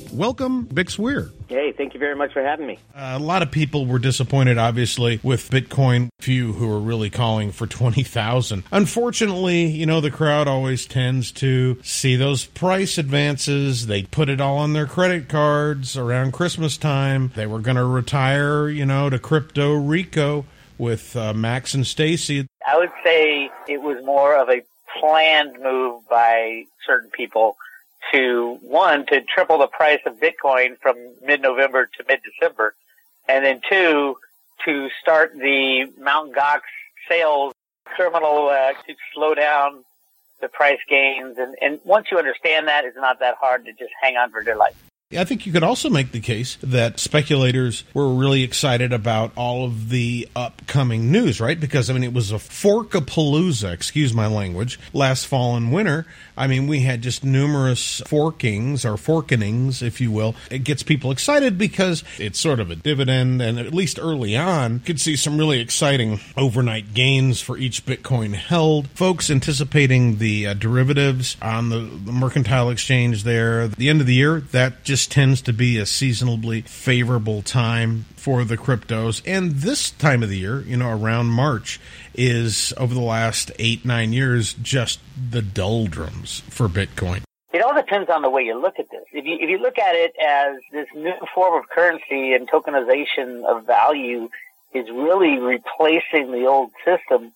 Welcome, Bix Weir. Hey, thank you very much for having me. A lot of people were disappointed, obviously, with Bitcoin. Few who are really calling for 20,000. Unfortunately, the crowd always tends to see those price advances. They put it all on their credit cards around Christmas time. They were going to retire, to Crypto Rico with Max and Stacy. I would say it was more of a planned move by certain people to triple the price of Bitcoin from mid-November to mid-December, and then two, to start the Mt. Gox sales terminal to slow down the price gains. And once you understand that, it's not that hard to just hang on for dear life. I think you could also make the case that speculators were really excited about all of the upcoming news, right? Because, it was a forkapalooza, excuse my language, last fall and winter. We had just numerous forkings, or forkenings, if you will. It gets people excited because it's sort of a dividend, and at least early on, you could see some really exciting overnight gains for each Bitcoin held. Folks anticipating the derivatives on the mercantile exchange there. At the end of the year, that just tends to be a seasonably favorable time for the cryptos. And this time of the year, around March, is, over the last 8-9 years, just the doldrums for Bitcoin. It all depends on the way you look at this. If you look at it as this new form of currency and tokenization of value is really replacing the old system,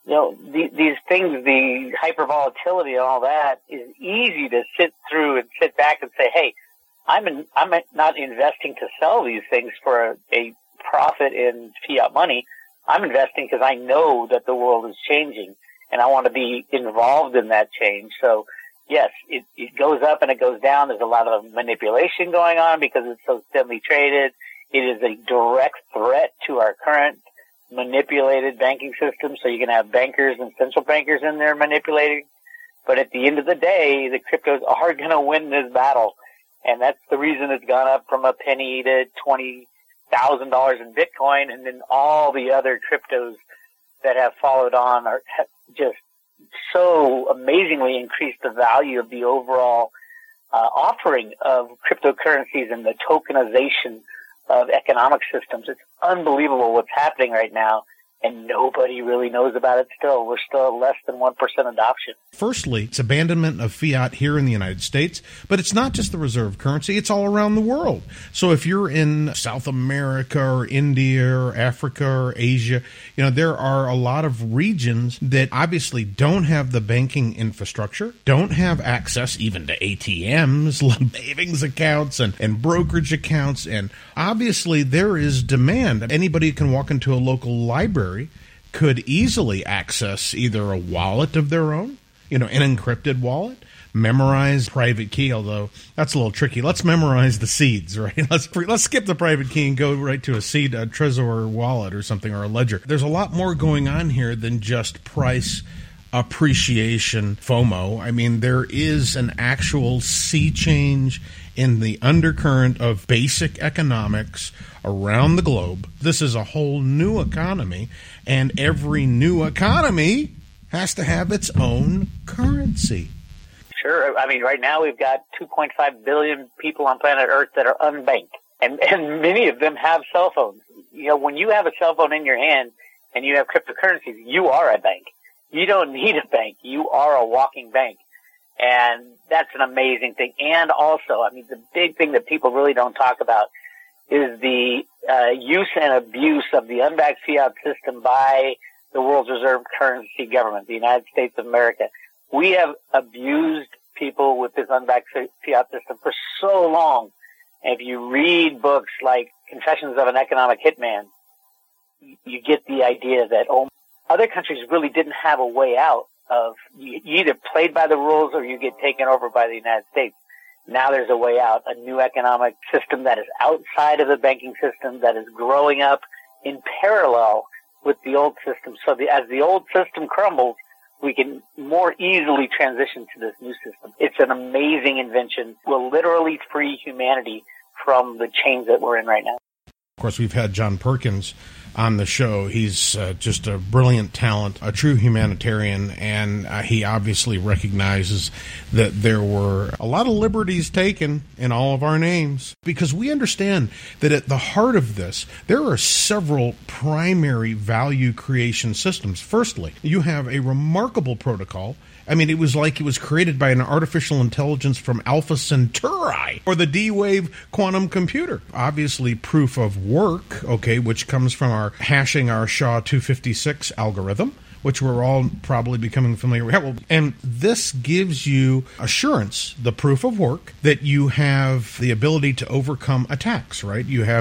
these things, the hypervolatility and all that, is easy to sit through and sit back and say, hey, I'm not investing to sell these things for a profit in fiat money. I'm investing because I know that the world is changing and I want to be involved in that change. So yes, it goes up and it goes down. There's a lot of manipulation going on because it's so thinly traded. It is a direct threat to our current manipulated banking system. So you can have bankers and central bankers in there manipulating. But at the end of the day, the cryptos are going to win this battle. And that's the reason it's gone up from a penny to $20,000 in Bitcoin. And then all the other cryptos that have followed on have just so amazingly increased the value of the overall offering of cryptocurrencies and the tokenization of economic systems. It's unbelievable what's happening right now. And nobody really knows about it still. We're still at less than 1% adoption. Firstly, it's abandonment of fiat here in the United States, but it's not just the reserve currency, it's all around the world. So if you're in South America or India or Africa or Asia, there are a lot of regions that obviously don't have the banking infrastructure, don't have access even to ATMs, savings accounts and brokerage accounts, and obviously there is demand. Anybody can walk into a local library could easily access either a wallet of their own, an encrypted wallet, memorize private key, although that's a little tricky. Let's memorize the seeds, right? Let's skip the private key and go right to a seed, a Trezor wallet or something, or a ledger. There's a lot more going on here than just price appreciation FOMO. There is an actual sea change in the undercurrent of basic economics around the globe. This is a whole new economy, and every new economy has to have its own currency. Sure. Right now we've got 2.5 billion people on planet Earth that are unbanked, and many of them have cell phones. When you have a cell phone in your hand and you have cryptocurrencies, you are a bank. You don't need a bank. You are a walking bank. And that's an amazing thing. And also, the big thing that people really don't talk about is the use and abuse of the unbacked fiat system by the world's reserve currency government, the United States of America. We have abused people with this unbacked fiat system for so long. And if you read books like Confessions of an Economic Hitman, you get the idea that, other countries really didn't have a way out of, you either played by the rules or you get taken over by the United States. Now there's a way out, a new economic system that is outside of the banking system, that is growing up in parallel with the old system. So as the old system crumbles, we can more easily transition to this new system. It's an amazing invention. Will literally free humanity from the chains that we're in right now. Of course, we've had John Perkins on the show. He's just a brilliant talent, a true humanitarian, and he obviously recognizes that there were a lot of liberties taken in all of our names, because we understand that at the heart of this, there are several primary value creation systems. Firstly, you have a remarkable protocol. I mean, it was like it was created by an artificial intelligence from Alpha Centauri or the D-Wave quantum computer. Obviously, proof of work, okay, which comes from our hashing our SHA-256 algorithm, which we're all probably becoming familiar with. And this gives you assurance, the proof of work, that you have the ability to overcome attacks, right? You have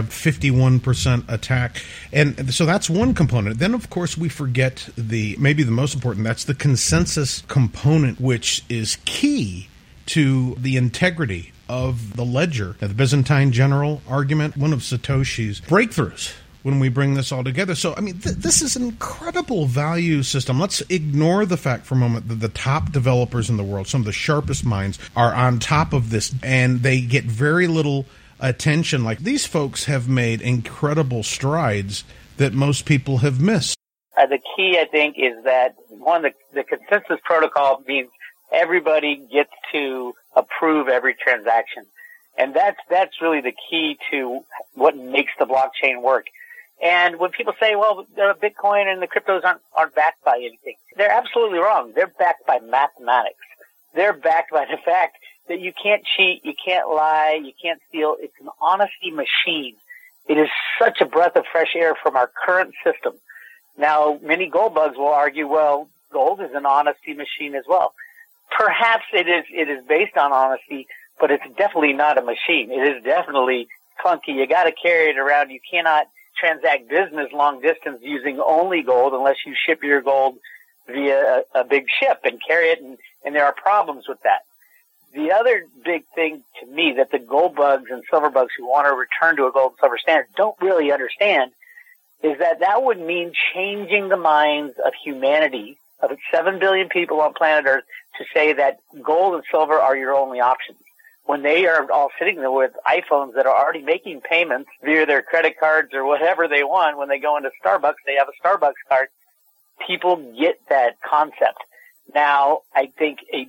51% attack. And so that's one component. Then, of course, we forget maybe the most important, that's the consensus component, which is key to the integrity of the ledger. Now, the Byzantine general argument, one of Satoshi's breakthroughs when we bring this all together. So, I mean, this is an incredible value system. Let's ignore the fact for a moment that the top developers in the world, some of the sharpest minds, are on top of this, and they get very little attention. Like, these folks have made incredible strides that most people have missed. The key, I think, is that, one, the consensus protocol means everybody gets to approve every transaction. And that's really the key to what makes the blockchain work. And when people say, well, the Bitcoin and the cryptos aren't backed by anything, they're absolutely wrong. They're backed by mathematics. They're backed by the fact that you can't cheat, you can't lie, you can't steal. It's an honesty machine. It is such a breath of fresh air from our current system. Now, many gold bugs will argue, well, gold is an honesty machine as well. Perhaps it is based on honesty, but it's definitely not a machine. It is definitely clunky. You got to carry it around. You cannot transact business long distance using only gold unless you ship your gold via a big ship and carry it, and there are problems with that. The other big thing to me that the gold bugs and silver bugs who want to return to a gold and silver standard don't really understand is that would mean changing the minds of humanity, of 7 billion people on planet Earth, to say that gold and silver are your only options, when they are all sitting there with iPhones that are already making payments via their credit cards or whatever they want. When they go into Starbucks, they have a Starbucks card. People get that concept. Now, I think a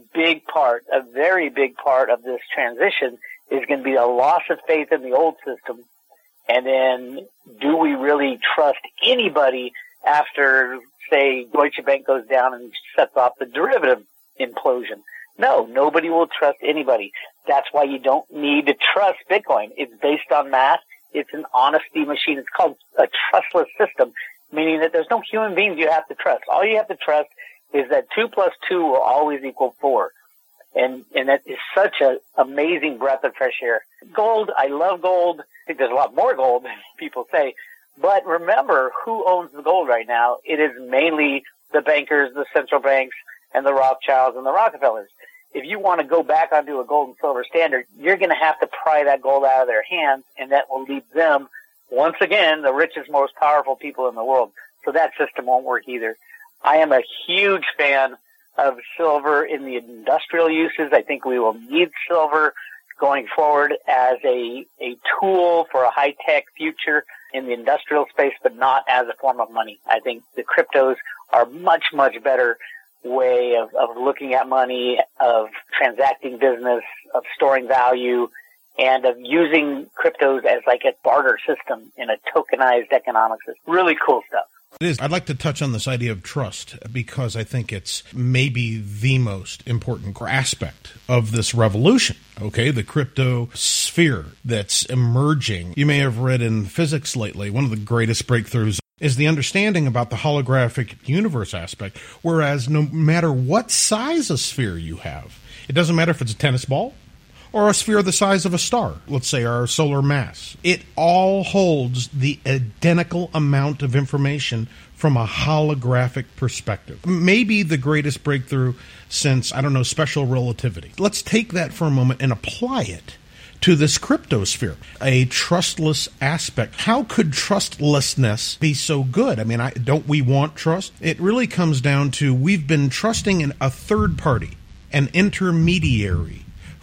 very big part of this transition is going to be a loss of faith in the old system. And then, do we really trust anybody after, say, Deutsche Bank goes down and sets off the derivative implosion? No, nobody will trust anybody. That's why you don't need to trust Bitcoin. It's based on math. It's an honesty machine. It's called a trustless system, meaning that there's no human beings you have to trust. All you have to trust is that 2 plus 2 will always equal 4. And that is such an amazing breath of fresh air. Gold, I love gold. I think there's a lot more gold than people say. But remember, who owns the gold right now? It is mainly the bankers, the central banks, and the Rothschilds and the Rockefellers. If you want to go back onto a gold and silver standard, you're going to have to pry that gold out of their hands, and that will leave them, once again, the richest, most powerful people in the world. So that system won't work either. I am a huge fan of silver in the industrial uses. I think we will need silver going forward as a tool for a high-tech future in the industrial space, but not as a form of money. I think the cryptos are much, much better way of looking at money, of transacting business, of storing value, and of using cryptos as like a barter system in a tokenized economic system. Really cool stuff. It is. I'd like to touch on this idea of trust, because I think it's maybe the most important aspect of this revolution, okay? The crypto sphere that's emerging. You may have read in physics lately, one of the greatest breakthroughs is the understanding about the holographic universe aspect, whereas no matter what size of sphere you have, it doesn't matter if it's a tennis ball or a sphere the size of a star, let's say our solar mass, it all holds the identical amount of information from a holographic perspective. Maybe the greatest breakthrough since, special relativity. Let's take that for a moment and apply it to this cryptosphere, a trustless aspect. How could trustlessness be so good? I mean, don't we want trust? It really comes down to we've been trusting in a third party, an intermediary,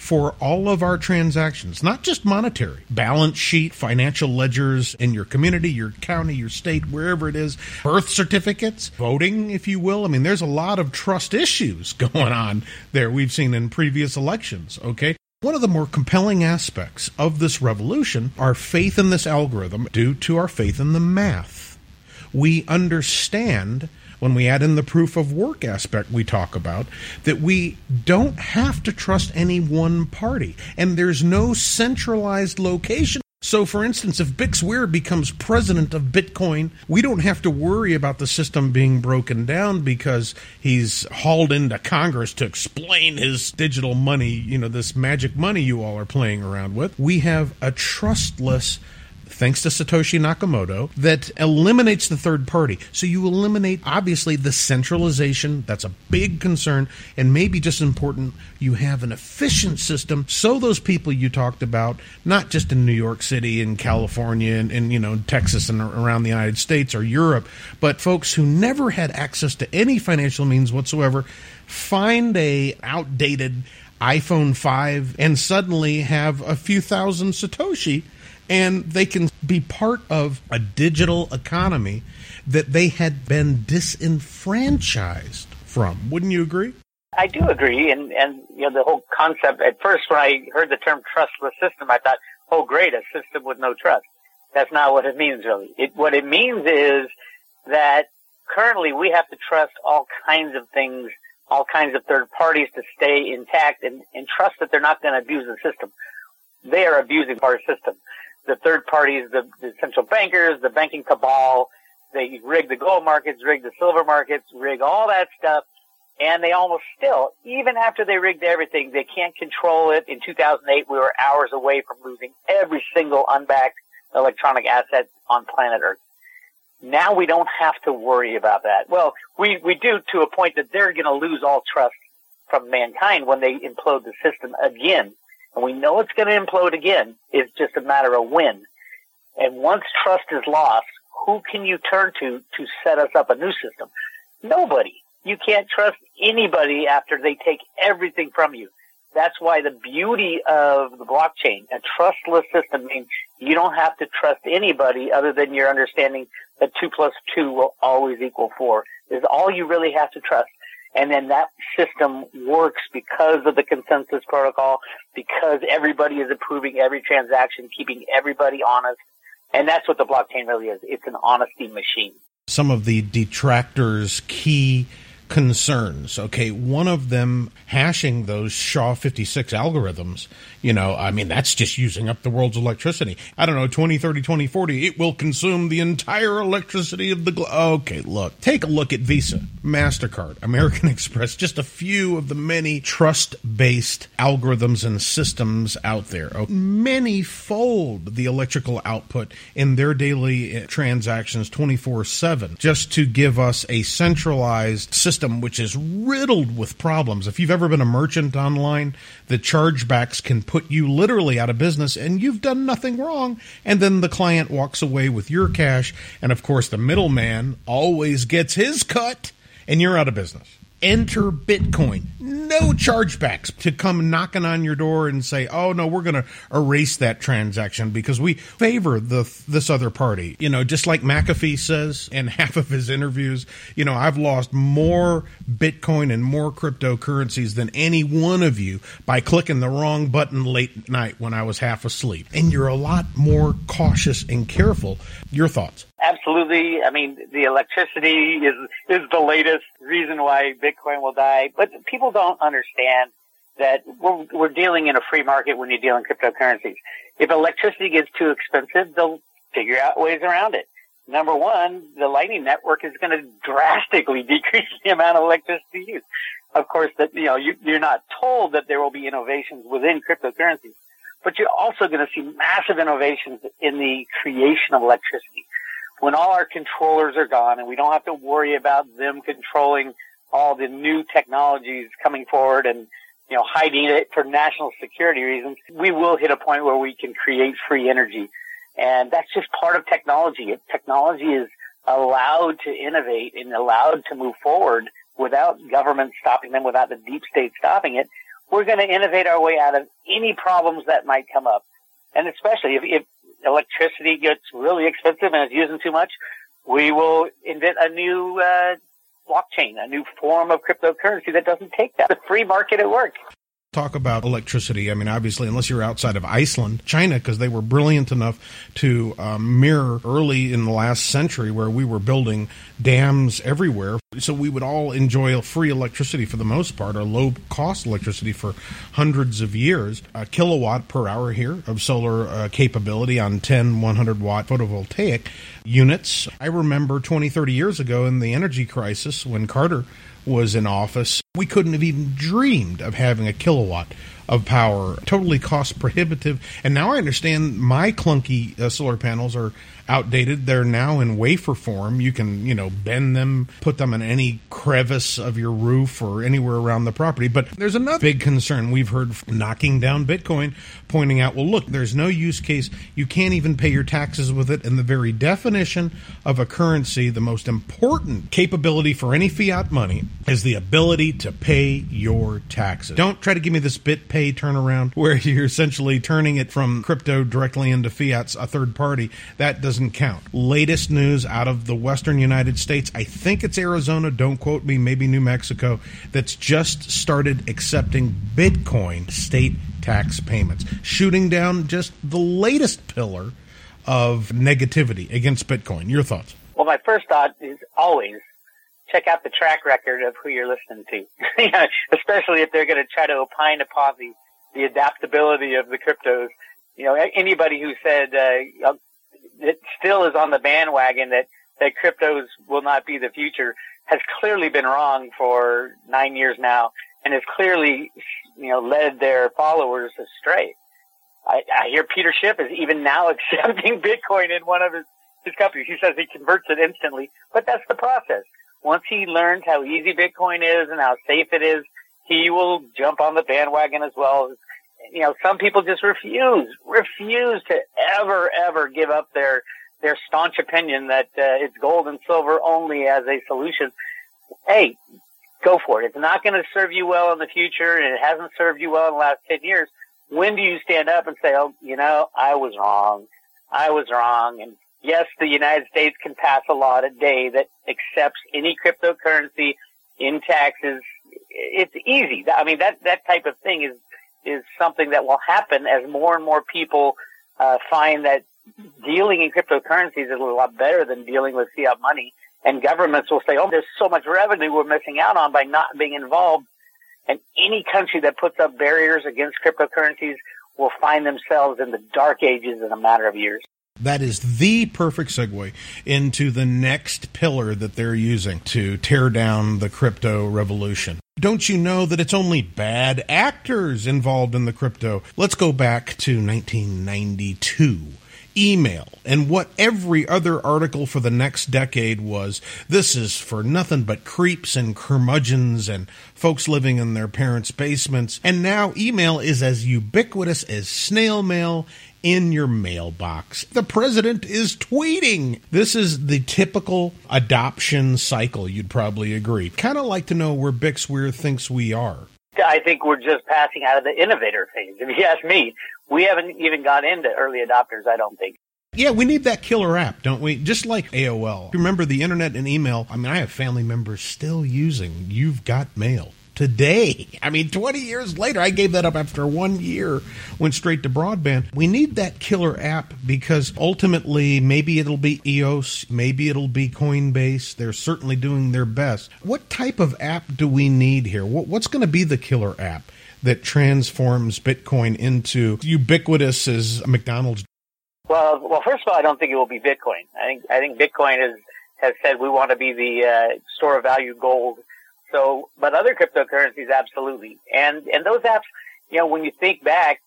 for all of our transactions, not just monetary, balance sheet, financial ledgers in your community, your county, your state, wherever it is, birth certificates, voting, if you will. I mean, there's a lot of trust issues going on there we've seen in previous elections, okay? One of the more compelling aspects of this revolution, our faith in this algorithm, due to our faith in the math. We understand, when we add in the proof of work aspect we talk about, that we don't have to trust any one party, and there's no centralized location. So, for instance, if Bix Weir becomes president of Bitcoin, we don't have to worry about the system being broken down because he's hauled into Congress to explain his digital money, this magic money you all are playing around with. We have a trustless, thanks to Satoshi Nakamoto, that eliminates the third party. So you eliminate, obviously, the centralization. That's a big concern. And maybe just important, you have an efficient system so those people you talked about, not just in New York City and California and Texas and around the United States or Europe, but folks who never had access to any financial means whatsoever, find a outdated iPhone 5 and suddenly have a few thousand Satoshi, and they can be part of a digital economy that they had been disenfranchised from. Wouldn't you agree? I do agree. And the whole concept, at first when I heard the term trustless system, I thought, oh, great, a system with no trust. That's not what it means, really. What it means is that currently we have to trust all kinds of things, all kinds of third parties to stay intact and trust that they're not going to abuse the system. They are abusing our system. The third parties, the central bankers, the banking cabal, they rig the gold markets, rig the silver markets, rig all that stuff. And they almost still, even after they rigged everything, they can't control it. In 2008, we were hours away from losing every single unbacked electronic asset on planet Earth. Now we don't have to worry about that. Well, we do to a point that they're going to lose all trust from mankind when they implode the system again. And we know it's going to implode again. It's just a matter of when. And once trust is lost, who can you turn to set us up a new system? Nobody. You can't trust anybody after they take everything from you. That's why the beauty of the blockchain, a trustless system, means you don't have to trust anybody other than your understanding that 2 + 2 will always equal 4 is all you really have to trust. And then that system works because of the consensus protocol, because everybody is approving every transaction, keeping everybody honest. And that's what the blockchain really is. It's an honesty machine. Some of the detractors' key concerns. Okay, one of them hashing those SHA-56 algorithms, that's just using up the world's electricity. I don't know, 2030, 2040, it will consume the entire electricity of the globe. Okay, look, take a look at Visa, MasterCard, American Express, just a few of the many trust-based algorithms and systems out there. Many fold the electrical output in their daily transactions 24/7 just to give us a centralized system which is riddled with problems. If you've ever been a merchant online, the chargebacks can put you literally out of business and you've done nothing wrong. And then the client walks away with your cash. And of course, the middleman always gets his cut and you're out of business. Enter Bitcoin. No chargebacks to come knocking on your door and say, oh, no, we're going to erase that transaction because we favor this other party. Just like McAfee says in half of his interviews, I've lost more Bitcoin and more cryptocurrencies than any one of you by clicking the wrong button late at night when I was half asleep. And you're a lot more cautious and careful. Your thoughts? Absolutely. I mean, the electricity is the latest reason why Bitcoin will die. But people don't understand that we're dealing in a free market when you deal in cryptocurrencies. If electricity gets too expensive, they'll figure out ways around it. Number one, the Lightning Network is going to drastically decrease the amount of electricity used. Of course, you're not told that there will be innovations within cryptocurrencies, but you're also going to see massive innovations in the creation of electricity. When all our controllers are gone and we don't have to worry about them controlling all the new technologies coming forward and, hiding it for national security reasons, we will hit a point where we can create free energy. And that's just part of technology. Technology is allowed to innovate and allowed to move forward without government stopping them, without the deep state stopping it. we're going to innovate our way out of any problems that might come up. And especially if electricity gets really expensive and is using too much, we will invent a new blockchain, a new form of cryptocurrency that doesn't take that. The free market at work. Talk about electricity. I mean, obviously, unless you're outside of Iceland, China, because they were brilliant enough to mirror early in the last century where we were building dams everywhere. So we would all enjoy free electricity for the most part, or low-cost electricity for hundreds of years. A kilowatt per hour here of solar capability on 10 100-watt photovoltaic units. I remember 20, 30 years ago in the energy crisis when Carter was in office, we couldn't have even dreamed of having a kilowatt of power, totally cost prohibitive. And now I understand my clunky solar panels are outdated. They're now in wafer form. You can, bend them, put them in any crevice of your roof or anywhere around the property. But there's another big concern we've heard knocking down Bitcoin, pointing out, well, look, there's no use case. You can't even pay your taxes with it. And the very definition of a currency, the most important capability for any fiat money, is the ability to pay your taxes. Don't try to give me this BitPay turnaround where you're essentially turning it from crypto directly into fiat's a third party. That doesn't count. Latest news out of the western United States, I think it's Arizona, don't quote me, maybe New Mexico, that's just started accepting Bitcoin state tax payments, shooting down just the latest pillar of negativity against Bitcoin. Your thoughts? Well, my first thought is always check out the track record of who you're listening to, especially if they're going to try to opine upon the adaptability of the cryptos. Anybody who said it still is on the bandwagon that cryptos will not be the future has clearly been wrong for 9 years now, and has clearly, led their followers astray. I hear Peter Schiff is even now accepting Bitcoin in one of his companies. He says he converts it instantly, but that's the process. Once he learns how easy Bitcoin is and how safe it is, he will jump on the bandwagon as well. Some people just refuse to ever give up their staunch opinion that it's gold and silver only as a solution. Hey, go for it. It's not going to serve you well in the future, and it hasn't served you well in the last 10 years. When do you stand up and say, I was wrong? And yes, the United States can pass a law today that accepts any cryptocurrency in taxes. It's easy. I mean, that type of thing is something that will happen as more and more people find that dealing in cryptocurrencies is a lot better than dealing with fiat money. And governments will say, there's so much revenue we're missing out on by not being involved. And any country that puts up barriers against cryptocurrencies will find themselves in the dark ages in a matter of years. That is the perfect segue into the next pillar that they're using to tear down the crypto revolution. Don't you know that it's only bad actors involved in the crypto? Let's go back to 1992. Email, and what every other article for the next decade was, this is for nothing but creeps and curmudgeons and folks living in their parents' basements. And now email is as ubiquitous as snail mail in your mailbox. The president is tweeting. This is the typical adoption cycle, you'd probably agree. Kind of like to know where Bixweir thinks we are. I think we're just passing out of the innovator phase. If you ask me, we haven't even got into early adopters, I don't think. Yeah, we need that killer app, don't we? Just like AOL. Remember the internet and email. I mean, I have family members still using You've Got Mail today. I mean, 20 years later, I gave that up after 1 year, went straight to broadband. We need that killer app because ultimately, maybe it'll be EOS, maybe it'll be Coinbase. They're certainly doing their best. What type of app do we need here? What's going to be the killer app that transforms Bitcoin into ubiquitous as McDonald's? Well, first of all, I don't think it will be Bitcoin. I think Bitcoin has said we want to be the store of value gold. So, but other cryptocurrencies, absolutely. And those apps, when you think back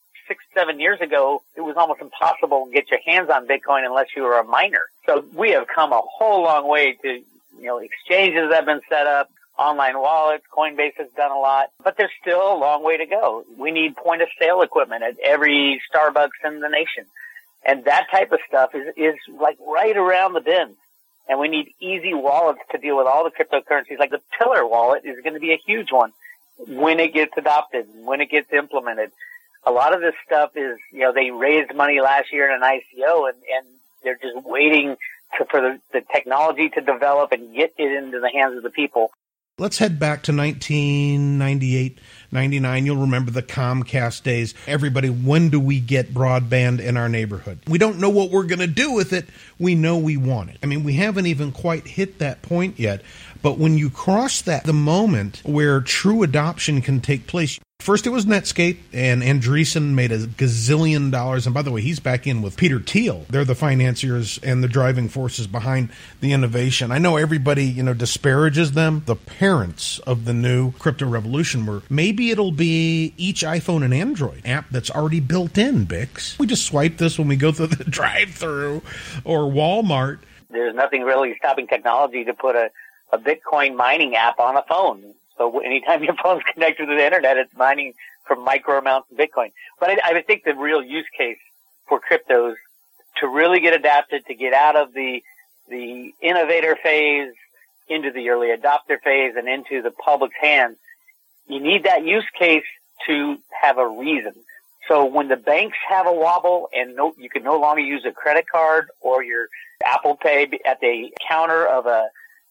6-7 years ago, it was almost impossible to get your hands on Bitcoin unless you were a miner. So we have come a whole long way to, exchanges have been set up, online wallets, Coinbase has done a lot, but there's still a long way to go. We need point of sale equipment at every Starbucks in the nation. And that type of stuff is like right around the bend. And we need easy wallets to deal with all the cryptocurrencies. Like the Pillar wallet is going to be a huge one. when it gets adopted, when it gets implemented. A lot of this stuff is, they raised money last year in an ICO and they're just waiting for the technology to develop and get it into the hands of the people. Let's head back to 1998, 99. You'll remember the Comcast days. Everybody, when do we get broadband in our neighborhood? We don't know what we're going to do with it. We know we want it. I mean, we haven't even quite hit that point yet. But when you cross that, the moment where true adoption can take place, first it was Netscape, and Andreessen made $1 gazillion. And by the way, he's back in with Peter Thiel. They're the financiers and the driving forces behind the innovation. I know everybody, disparages them. The parents of the new crypto revolution were, maybe it'll be each iPhone and Android app that's already built in, Bix. We just swipe this when we go through the drive-thru or Walmart. There's nothing really stopping technology to put a Bitcoin mining app on a phone. So anytime your phone's connected to the internet, it's mining for micro amounts of Bitcoin. But I think the real use case for cryptos to really get adapted, to get out of the innovator phase into the early adopter phase and into the public's hands, you need that use case to have a reason. So when the banks have a wobble and you can no longer use a credit card or your Apple Pay at the counter of a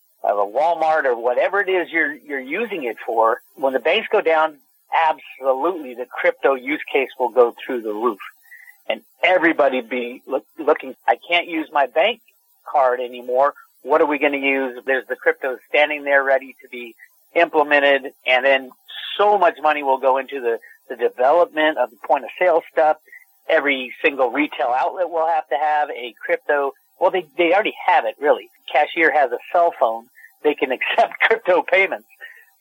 Walmart or whatever it is you're using it for, when the banks go down, absolutely the crypto use case will go through the roof. And everybody be looking, I can't use my bank card anymore. What are we going to use? There's the crypto standing there ready to be implemented. And then so much money will go into the development of the point of sale stuff. Every single retail outlet will have to have a crypto. Well, they already have it, really. Cashier has a cell phone. They can accept crypto payments.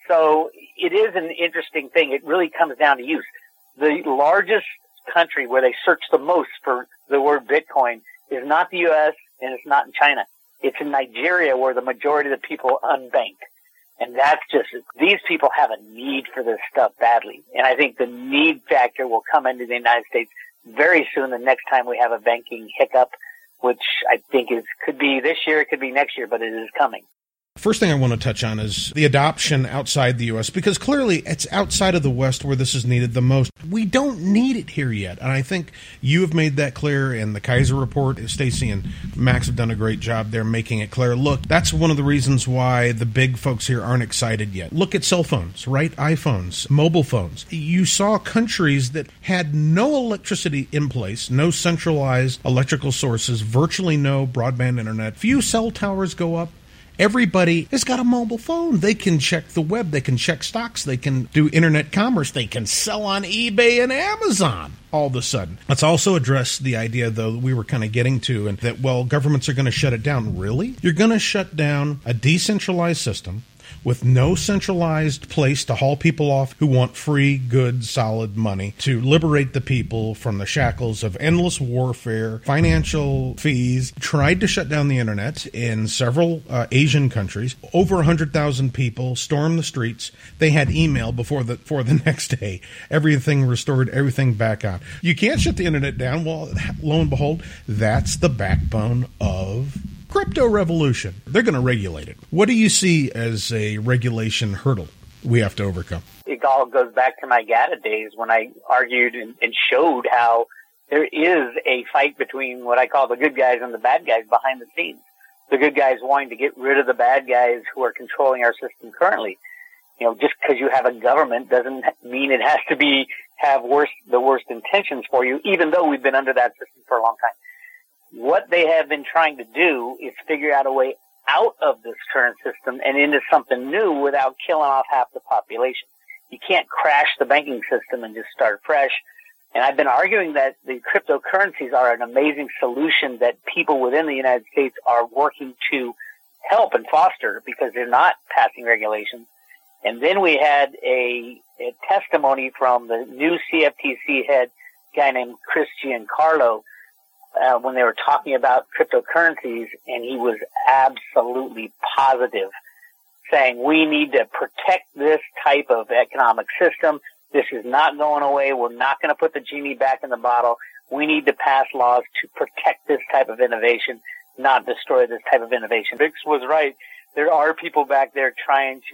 So it is an interesting thing. It really comes down to use. The largest country where they search the most for the word Bitcoin is not the U.S. and it's not in China. It's in Nigeria, where the majority of the people unbank. And that's just, these people have a need for this stuff badly. And I think the need factor will come into the United States very soon, the next time we have a banking hiccup, which I think could be this year, it could be next year, but it is coming. First thing I want to touch on is the adoption outside the U.S., because clearly it's outside of the West where this is needed the most. We don't need it here yet, and I think you have made that clear in the Kaiser Report. Stacey and Max have done a great job there making it clear. Look, that's one of the reasons why the big folks here aren't excited yet. Look at cell phones, right? iPhones, mobile phones. You saw countries that had no electricity in place, no centralized electrical sources, virtually no broadband internet, few cell towers go up. Everybody has got a mobile phone. They can check the web. They can check stocks. They can do internet commerce. They can sell on eBay and Amazon all of a sudden. Let's also address the idea, though, that we were kind of getting to, and that, governments are going to shut it down. Really? You're going to shut down a decentralized system with no centralized place to haul people off who want free, good, solid money to liberate the people from the shackles of endless warfare, financial fees. Tried to shut down the internet in several Asian countries. Over 100,000 people stormed the streets. They had email before the next day. Everything restored, everything back on. You can't shut the internet down. Well, lo and behold, that's the backbone of crypto revolution. They're going to regulate it. What do you see as a regulation hurdle we have to overcome? It all goes back to my GATA days when I argued and showed how there is a fight between what I call the good guys and the bad guys behind the scenes. The good guys wanting to get rid of the bad guys who are controlling our system currently. Just because you have a government doesn't mean it has to have the worst intentions for you, even though we've been under that system for a long time. What they have been trying to do is figure out a way out of this current system and into something new without killing off half the population. You can't crash the banking system and just start fresh. And I've been arguing that the cryptocurrencies are an amazing solution that people within the United States are working to help and foster because they're not passing regulations. And then we had a testimony from the new CFTC head, guy named Chris Giancarlo, when they were talking about cryptocurrencies, and he was absolutely positive, saying we need to protect this type of economic system. This is not going away. We're not going to put the genie back in the bottle. We need to pass laws to protect this type of innovation, not destroy this type of innovation. Bix was right. There are people back there trying to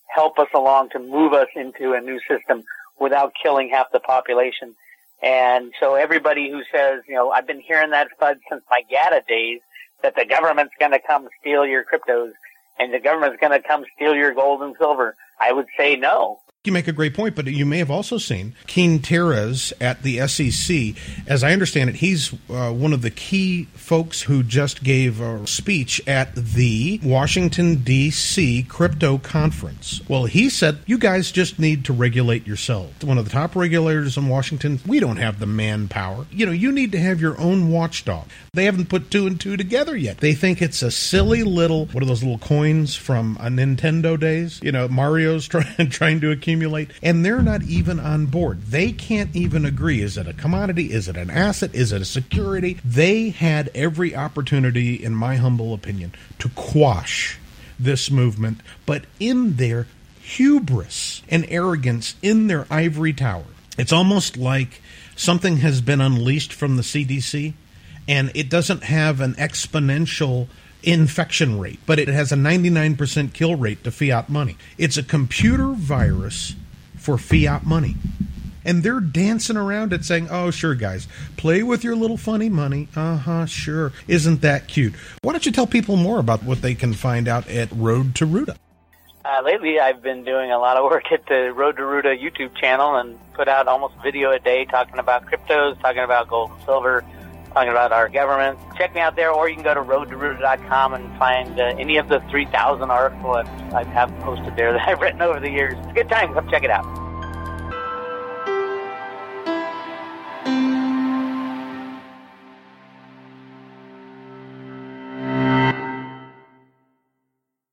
help us along to move us into a new system without killing half the population. And so everybody who says, I've been hearing that FUD since my GATA days, that the government's going to come steal your cryptos and the government's going to come steal your gold and silver, I would say no. You make a great point, but you may have also seen Keen Terez at the SEC. As I understand it, he's one of the key folks who just gave a speech at the Washington, D.C. crypto conference. Well, he said, you guys just need to regulate yourselves. One of the top regulators in Washington, we don't have the manpower. You need to have your own watchdog. They haven't put two and two together yet. They think it's a silly little, what are those little coins from Nintendo days? Mario's trying to accumulate. And they're not even on board. They can't even agree. Is it a commodity? Is it an asset? Is it a security? They had every opportunity, in my humble opinion, to quash this movement, but in their hubris and arrogance, in their ivory tower, it's almost like something has been unleashed from the CDC, and it doesn't have an exponential infection rate, but it has a 99% kill rate to fiat money. It's a computer virus for fiat money. And they're dancing around it saying, oh, sure, guys, play with your little funny money. Sure. Isn't that cute? Why don't you tell people more about what they can find out at Road to Ruta? Lately, I've been doing a lot of work at the Road to Ruta YouTube channel and put out almost a video a day talking about cryptos, talking about gold and silver, talking about our government. Check me out there, or you can go to roadtoruta.com and find any of the 3,000 articles I have posted there that I've written over the years. It's a good time. Come check it out.